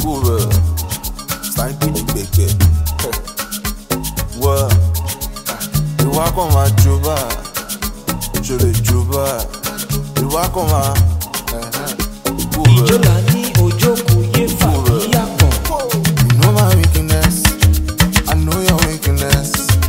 Cool, style to the big. Well, you walk on my juba, je le juba. You walk on my Ijola ni ojoku ye fa iyapon. You know my weakness, I know your weakness.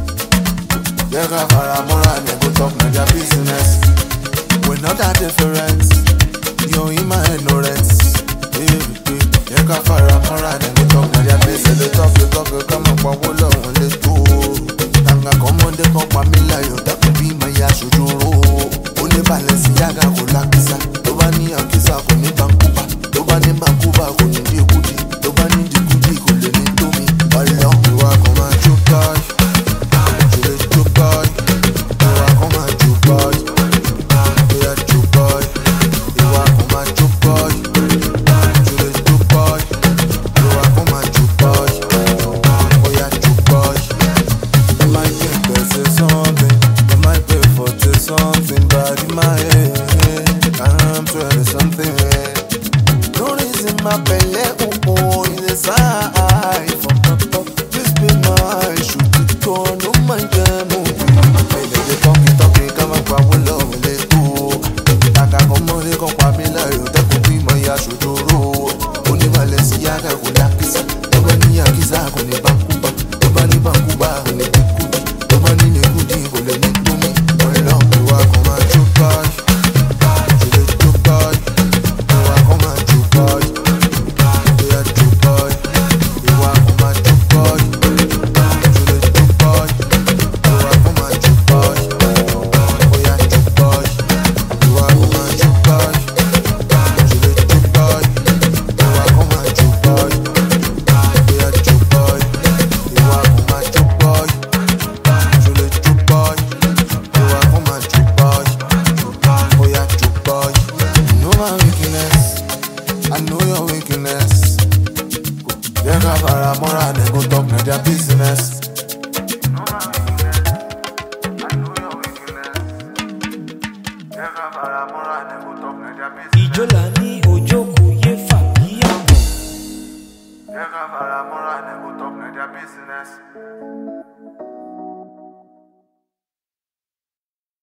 They got faramora, they go talk na their business. We're not that different, you're in my ignorance. They got faramora, they go talk na their business. They talk, come up, what will I want to do? Tanga come on, they come for me like you, that could be my yashujuro. Only Balenciaga go like this, Tobani and Kisa go ni Bankuba, Tobani Bankuba go ni Dikudi, Tobani Dikudi go le ni Tomi. All up, you are come and choke boy, you are choke boy, you are come and choke boy, you are choke boy, you are come and choke boy, you are choke boy, you are come and choke boy, you are choke boy. You might think this is something, you might pay for this something, but in my head, I'm trying something. No reason my belly, is a side from the top. This be my shoot it go, no man can move. They talking, come up, I will love it too. Taka come on, they come for me like you, that could be my yashudoro. Only Balenciaga go like this, Tobani and Kisa go ni Bankuba, Tobani Bankuba go ni Dikudi, Tobani ni Kudi go le ni Tomi. All up, you are come and choke boy, you le choke boy, you are come and choke boy, you are choke boy, you are come and choke boy, you le choke boy, you are come and choke boy, you are choke boy, you are come and choke boy, you le choke boy, you are come and choke boy, you are choke boy, you are come and choke boy, you le choke boy, you are come and choke boy, oh yeah choke boy. You know my weakness, I know your weakness. They got faramora, they go talk na their business.